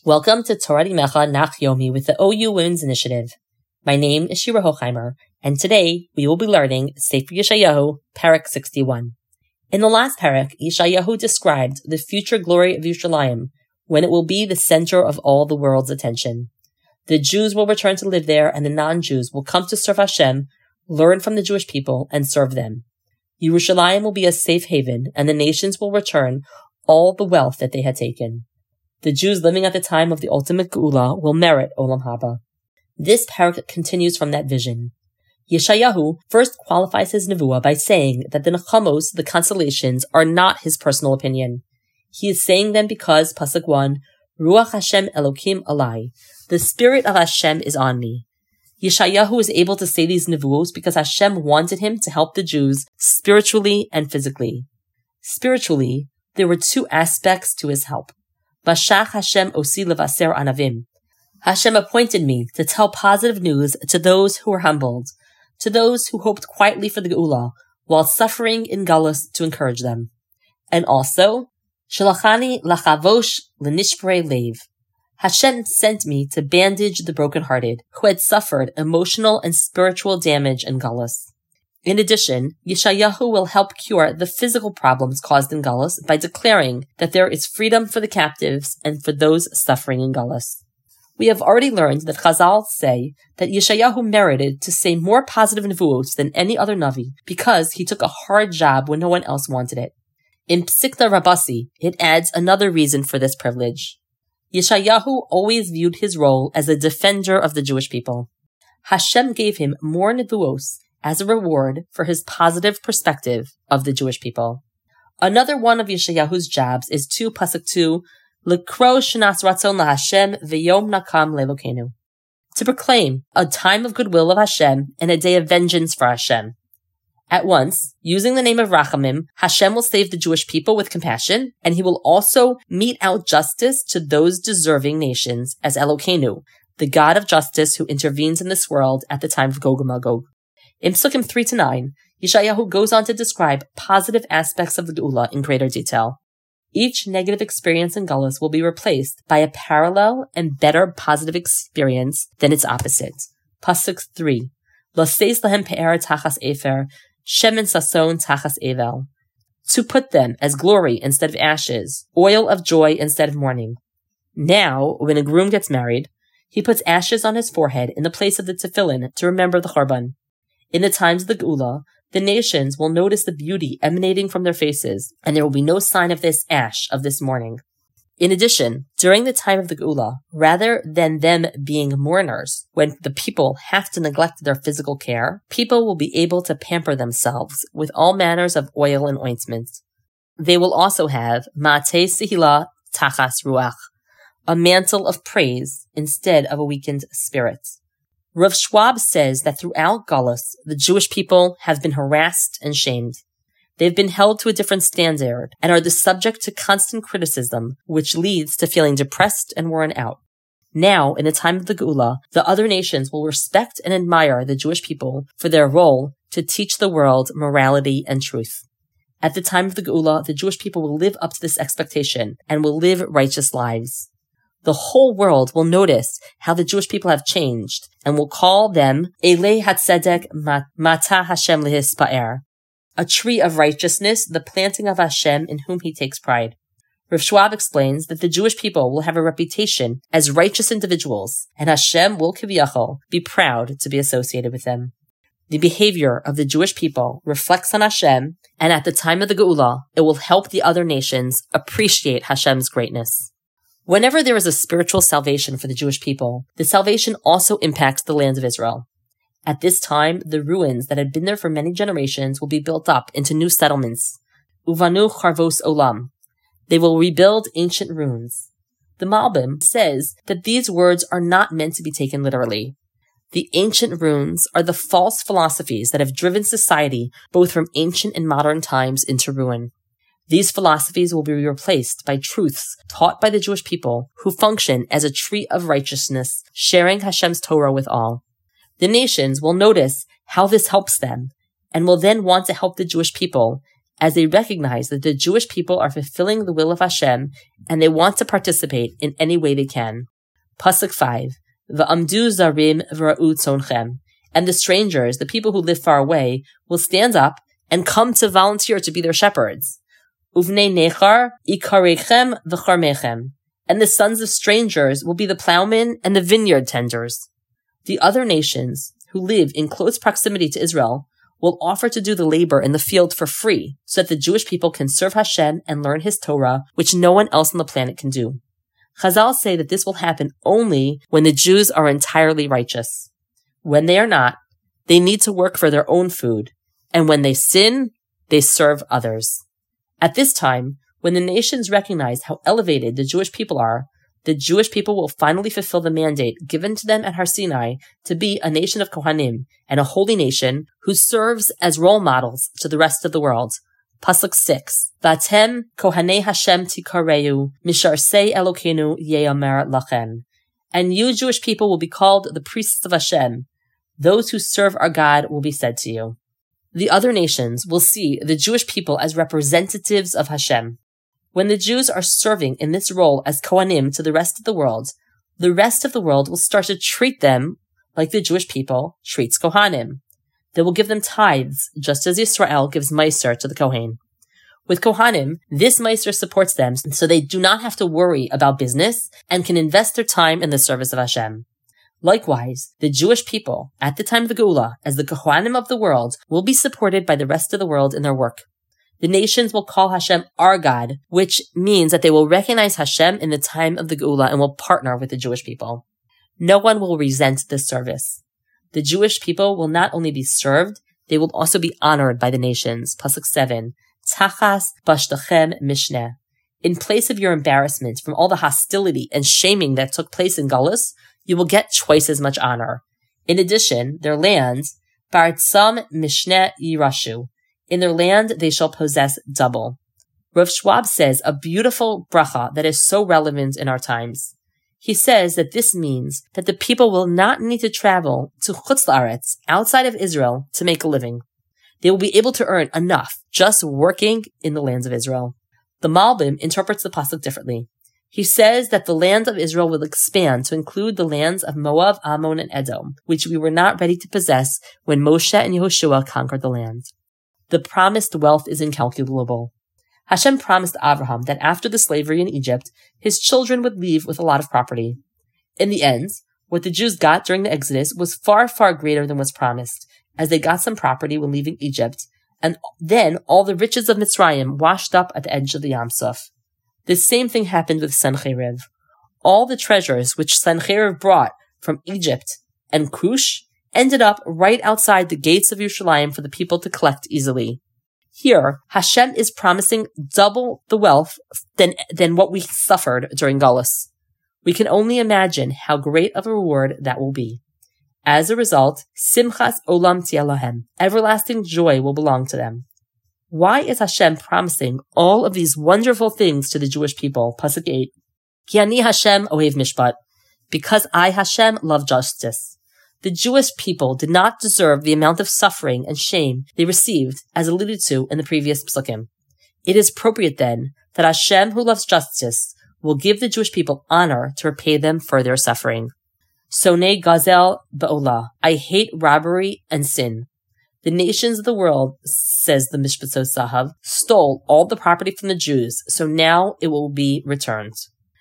Welcome to Torah Limecha Nach Yomi with the OU Women's Initiative. My name is Shira Hochheimer, and today we will be learning Sefer Yeshayahu, Parak 61. In the last parak, Yeshayahu described the future glory of Yerushalayim, when it will be the center of all the world's attention. The Jews will return to live there, and the non-Jews will come to serve Hashem, learn from the Jewish people, and serve them. Yerushalayim will be a safe haven, and the nations will return all the wealth that they had taken. The Jews living at the time of the ultimate Geula will merit Olam Haba. This parak continues from that vision. Yeshayahu first qualifies his nevuah by saying that the Nechamos, the consolations, are not his personal opinion. He is saying them because, Pasuk 1, Ruach Hashem Elokim Alai, the Spirit of Hashem is on me. Yeshayahu is able to say these nevuos because Hashem wanted him to help the Jews spiritually and physically. Spiritually, there were two aspects to his help. Vashach Hashem osi levaser anavim. Hashem appointed me to tell positive news to those who were humbled, to those who hoped quietly for the Geula, while suffering in Galus to encourage them. And also, Shalachani lachavosh lenishprei leiv. Hashem sent me to bandage the brokenhearted, who had suffered emotional and spiritual damage in Galus. In addition, Yeshayahu will help cure the physical problems caused in Galus by declaring that there is freedom for the captives and for those suffering in Galus. We have already learned that Chazal say that Yeshayahu merited to say more positive nevuos than any other Navi because he took a hard job when no one else wanted it. In Psikta Rabasi, it adds another reason for this privilege. Yeshayahu always viewed his role as a defender of the Jewish people. Hashem gave him more nevuos as a reward for his positive perspective of the Jewish people. Another one of Yeshayahu's jobs is Pasuk 2, L'kro shenas ratzon laHashem v'yom nakam le'Elokeinu, to proclaim a time of goodwill of Hashem and a day of vengeance for Hashem. At once, using the name of Rachamim, Hashem will save the Jewish people with compassion, and he will also mete out justice to those deserving nations as Elokeinu, the God of justice who intervenes in this world at the time of Gog and Magog. In Psukim 3-9, Yeshayahu goes on to describe positive aspects of the Geula in greater detail. Each negative experience in Galus will be replaced by a parallel and better positive experience than its opposite. Pasuk 3, L'seis lahem pe'er tachas efer, shemen sason tachas evel. To put them as glory instead of ashes, oil of joy instead of mourning. Now, when a groom gets married, he puts ashes on his forehead in the place of the tefillin to remember the Chorban. In the times of the Geula, the nations will notice the beauty emanating from their faces, and there will be no sign of this ash of this mourning. In addition, during the time of the Geula, rather than them being mourners, when the people have to neglect their physical care, people will be able to pamper themselves with all manners of oil and ointments. They will also have Ma'atei Sihila Tachas Ruach, a mantle of praise instead of a weakened spirit. Rav Schwab says that throughout Galus, the Jewish people have been harassed and shamed. They've been held to a different standard and are the subject to constant criticism, which leads to feeling depressed and worn out. Now, in the time of the Geula, the other nations will respect and admire the Jewish people for their role to teach the world morality and truth. At the time of the Geula, the Jewish people will live up to this expectation and will live righteous lives. The whole world will notice how the Jewish people have changed and will call them Elei Hatzedek Mata Hashem Lehispa'er, a tree of righteousness, the planting of Hashem in whom he takes pride. Rav Schwab explains that the Jewish people will have a reputation as righteous individuals, and Hashem will kiviyachol be proud to be associated with them. The behavior of the Jewish people reflects on Hashem, and at the time of the Geula, it will help the other nations appreciate Hashem's greatness. Whenever there is a spiritual salvation for the Jewish people, the salvation also impacts the land of Israel. At this time, the ruins that had been there for many generations will be built up into new settlements. Uvanu charvos olam. They will rebuild ancient ruins. The Malbim says that these words are not meant to be taken literally. The ancient ruins are the false philosophies that have driven society both from ancient and modern times into ruin. These philosophies will be replaced by truths taught by the Jewish people who function as a tree of righteousness, sharing Hashem's Torah with all. The nations will notice how this helps them and will then want to help the Jewish people as they recognize that the Jewish people are fulfilling the will of Hashem and they want to participate in any way they can. Pasuk 5, V'amdu zarim v'ra'u tzonchem. And the strangers, the people who live far away, will stand up and come to volunteer to be their shepherds. Uvnei nechar ikarechem v'charmechem. And the sons of strangers will be the plowmen and the vineyard tenders. The other nations who live in close proximity to Israel will offer to do the labor in the field for free so that the Jewish people can serve Hashem and learn His Torah, which no one else on the planet can do. Chazal say that this will happen only when the Jews are entirely righteous. When they are not, they need to work for their own food. And when they sin, they serve others. At this time, when the nations recognize how elevated the Jewish people are, the Jewish people will finally fulfill the mandate given to them at Har Sinai to be a nation of Kohanim and a holy nation who serves as role models to the rest of the world. Pasuk 6, Vatem Kohanei Hashem tikareu, misharsei Elokeinu ye'amer lachem. And you Jewish people will be called the priests of Hashem. Those who serve our God will be said to you. The other nations will see the Jewish people as representatives of Hashem. When the Jews are serving in this role as Kohanim to the rest of the world will start to treat them like the Jewish people treats Kohanim. They will give them tithes, just as Yisrael gives Meiser to the Kohen. With Kohanim, this Meiser supports them so they do not have to worry about business and can invest their time in the service of Hashem. Likewise, the Jewish people, at the time of the Geula, as the Kohanim of the world, will be supported by the rest of the world in their work. The nations will call Hashem our God, which means that they will recognize Hashem in the time of the Geula and will partner with the Jewish people. No one will resent this service. The Jewish people will not only be served, they will also be honored by the nations. Pasuk 7, Tachas bashtachem mishneh. In place of your embarrassment from all the hostility and shaming that took place in Galus, you will get twice as much honor. In addition, their land, Baratzam Mishneh Yirashu. In their land, they shall possess double. Rav Schwab says a beautiful bracha that is so relevant in our times. He says that this means that the people will not need to travel to Chutz La'aretz, outside of Israel, to make a living. They will be able to earn enough just working in the lands of Israel. The Malbim interprets the pasuk differently. He says that the land of Israel will expand to include the lands of Moab, Ammon, and Edom, which we were not ready to possess when Moshe and Yehoshua conquered the land. The promised wealth is incalculable. Hashem promised Abraham that after the slavery in Egypt, his children would leave with a lot of property. In the end, what the Jews got during the Exodus was far, far greater than was promised, as they got some property when leaving Egypt, and then all the riches of Mitzrayim washed up at the edge of the Yam Suf. The same thing happened with Sennacherib. All the treasures which Sennacherib brought from Egypt and Cush ended up right outside the gates of Yerushalayim for the people to collect easily. Here, Hashem is promising double the wealth than what we suffered during Galus. We can only imagine how great of a reward that will be. As a result, Simchas Olam Tieh Lahem, everlasting joy will belong to them. Why is Hashem promising all of these wonderful things to the Jewish people? Pasuk 8. Ki ani Hashem ohev mishpat. Because I, Hashem, love justice. The Jewish people did not deserve the amount of suffering and shame they received, as alluded to in the previous psukim. It is appropriate then that Hashem, who loves justice, will give the Jewish people honor to repay them for their suffering. Sonei gazel ba'olah. I hate robbery and sin. The nations of the world, says the Mishpatzot Zahav, stole all the property from the Jews, so now it will be returned.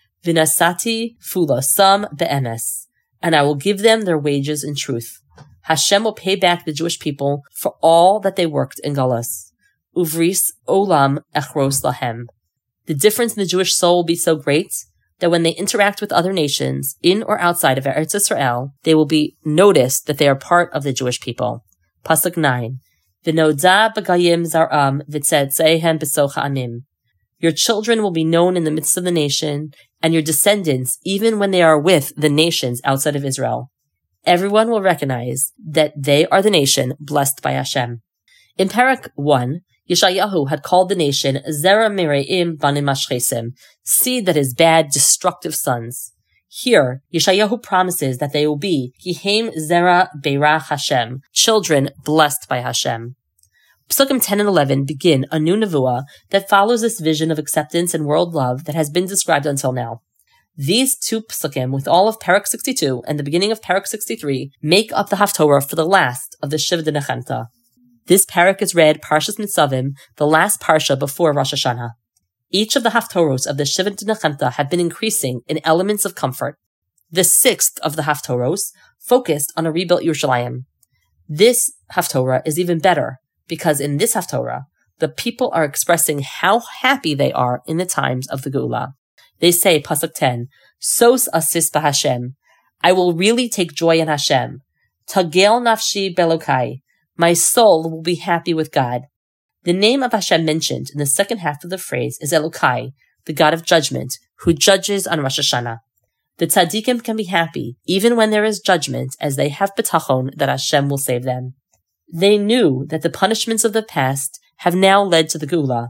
Vinasati fulosam be'emes. And I will give them their wages in truth. Hashem will pay back the Jewish people for all that they worked in Galus. Uvris olam echros lahem. The difference in the Jewish soul will be so great that when they interact with other nations, in or outside of Eretz Yisrael, they will be noticed that they are part of the Jewish people. Pasuk 9. V'noda b'gayim zar'am v'tzetzeihem b'soch ha'amim. Your children will be known in the midst of the nation, and your descendants, even when they are with the nations outside of Israel. Everyone will recognize that they are the nation blessed by Hashem. In Parak 1, Yeshayahu had called the nation Zera Mireim Banim Mashchesim, seed that is bad, destructive sons. Here, Yeshayahu promises that they will be Kihem Zera Beirach Hashem, children blessed by Hashem. Psukim 10 and 11 begin a new nevuah that follows this vision of acceptance and world love that has been described until now. These two psukim, with all of Perek 62 and the beginning of Perek 63, make up the Haftorah for the last of the Shiva de Nechemta. This Perek is read Parshas Nitzavim, the last parsha before Rosh Hashanah. Each of the Haftorahs of the Shiva de Nechemta have been increasing in elements of comfort. The sixth of the Haftorahs focused on a rebuilt Yerushalayim. This Haftorah is even better, because in this Haftorah, the people are expressing how happy they are in the times of the Geula. They say, Pasuk 10, Sos asis b'Hashem, I will really take joy in Hashem. Tagel nafshi belokai, my soul will be happy with God. The name of Hashem mentioned in the second half of the phrase is Elokai, the God of judgment, who judges on Rosh Hashanah. The tzaddikim can be happy, even when there is judgment, as they have betachon that Hashem will save them. They knew that the punishments of the past have now led to the Geula.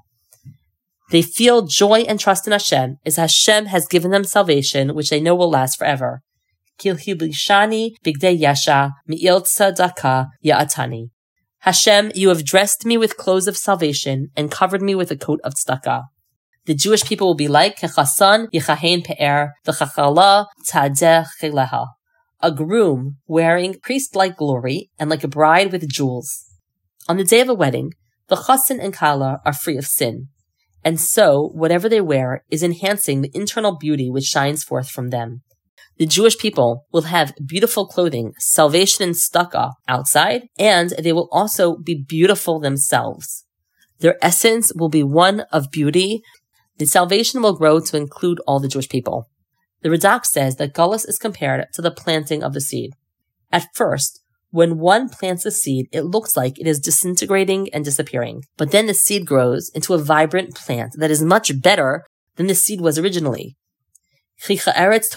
They feel joy and trust in Hashem, as Hashem has given them salvation, which they know will last forever. Kilhiblishani bigdei yasha mi'il tzedakah ya'atani. Hashem, you have dressed me with clothes of salvation and covered me with a coat of tzedakah. The Jewish people will be like Kechasan Yechahen Pe'er V'chachala Tzadeh Cheleha, a groom wearing priest-like glory and like a bride with jewels. On the day of a wedding, the Chassan and Kala are free of sin, and so whatever they wear is enhancing the internal beauty which shines forth from them. The Jewish people will have beautiful clothing, salvation and tzedakah outside, and they will also be beautiful themselves. Their essence will be one of beauty. The salvation will grow to include all the Jewish people. The Radak says that Galus is compared to the planting of the seed. At first, when one plants a seed, it looks like it is disintegrating and disappearing. But then the seed grows into a vibrant plant that is much better than the seed was originally. Just as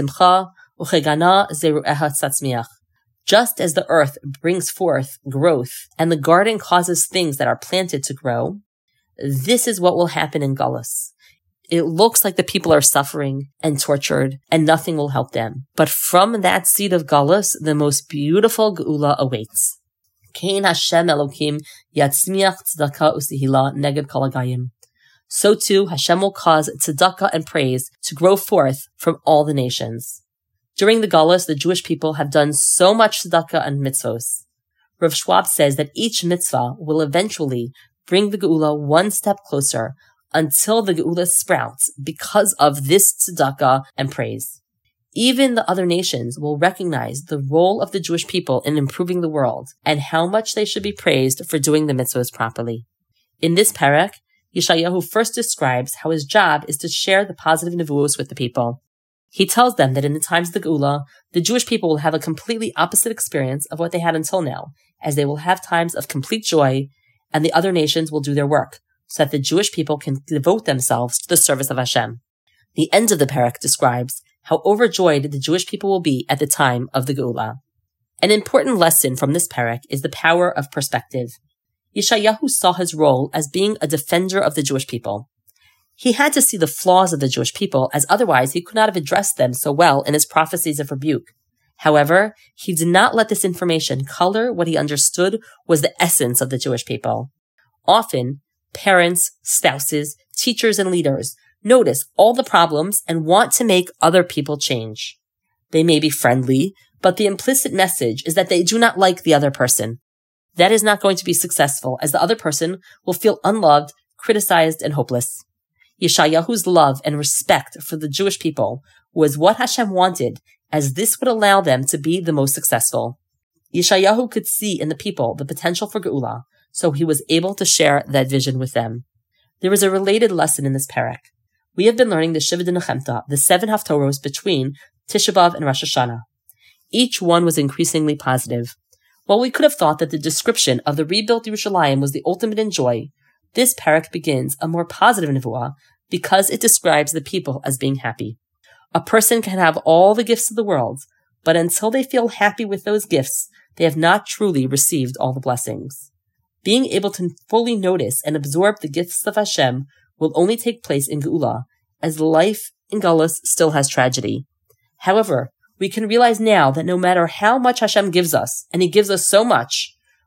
the earth brings forth growth and the garden causes things that are planted to grow, this is what will happen in Galus. It looks like the people are suffering and tortured and nothing will help them. But from that seed of Galus, the most beautiful Geula awaits. Kein Hashem Elokim yatzmiach tzedakah usihila neged kol hagayim. So too, Hashem will cause tzedakah and praise to grow forth from all the nations. During the Galus, the Jewish people have done so much tzedakah and mitzvos. Rav Schwab says that each mitzvah will eventually bring the Geula one step closer until the Geula sprouts because of this tzedakah and praise. Even the other nations will recognize the role of the Jewish people in improving the world and how much they should be praised for doing the mitzvahs properly. In this parak, Yeshayahu first describes how his job is to share the positive nevuos with the people. He tells them that in the times of the Geula, the Jewish people will have a completely opposite experience of what they had until now, as they will have times of complete joy, and the other nations will do their work, so that the Jewish people can devote themselves to the service of Hashem. The end of the parak describes how overjoyed the Jewish people will be at the time of the Geula. An important lesson from this parak is the power of perspective. Yeshayahu saw his role as being a defender of the Jewish people. He had to see the flaws of the Jewish people, as otherwise he could not have addressed them so well in his prophecies of rebuke. However, he did not let this information color what he understood was the essence of the Jewish people. Often, parents, spouses, teachers, and leaders notice all the problems and want to make other people change. They may be friendly, but the implicit message is that they do not like the other person. That is not going to be successful, as the other person will feel unloved, criticized, and hopeless. Yeshayahu's love and respect for the Jewish people was what Hashem wanted, as this would allow them to be the most successful. Yeshayahu could see in the people the potential for Geula, so he was able to share that vision with them. There is a related lesson in this parak. We have been learning the Shiva de Nechemta, the 7 Haftorahs between Tisha B'Av and Rosh Hashanah. Each one was increasingly positive. While we could have thought that the description of the rebuilt Yerushalayim was the ultimate in joy, this parak begins a more positive nevuah because it describes the people as being happy. A person can have all the gifts of the world, but until they feel happy with those gifts, they have not truly received all the blessings. Being able to fully notice and absorb the gifts of Hashem will only take place in Geula, as life in Galus still has tragedy. However, we can realize now that no matter how much Hashem gives us, and He gives us so much,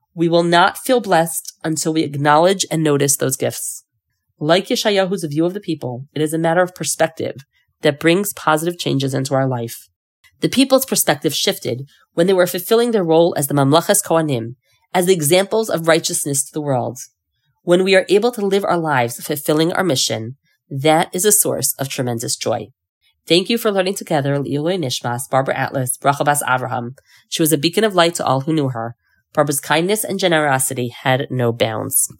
We will not feel blessed until we acknowledge and notice those gifts. Like Yeshayahu's view of the people, it is a matter of perspective that brings positive changes into our life. The people's perspective shifted when they were fulfilling their role as the Mamlachas Kohanim, as the examples of righteousness to the world. When we are able to live our lives fulfilling our mission, that is a source of tremendous joy. Thank you for learning together Le'ilui Nishmas, Barbara Atlas, Bracha Bas Avraham. She was a beacon of light to all who knew her. Barbara's kindness and generosity had no bounds.